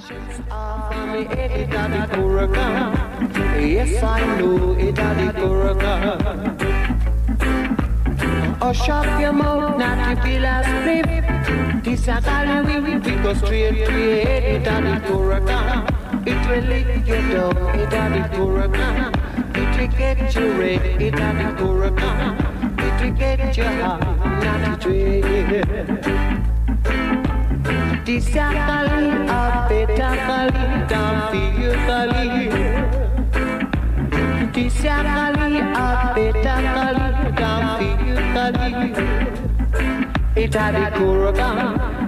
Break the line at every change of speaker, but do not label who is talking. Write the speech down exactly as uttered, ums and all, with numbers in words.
me it a the Korakan. Yes, I know it a the Korakan. Oh, shut your mouth, not to feel a slip. This a call we we go straight to it, it a the Korakan. It will lick you down, it a the Korakan. It will get you red, it a the Korakan. It will get you hot, not to trade. This a call, a better call, down for you call. This a call, a better call, down for you call. It a the Korakan.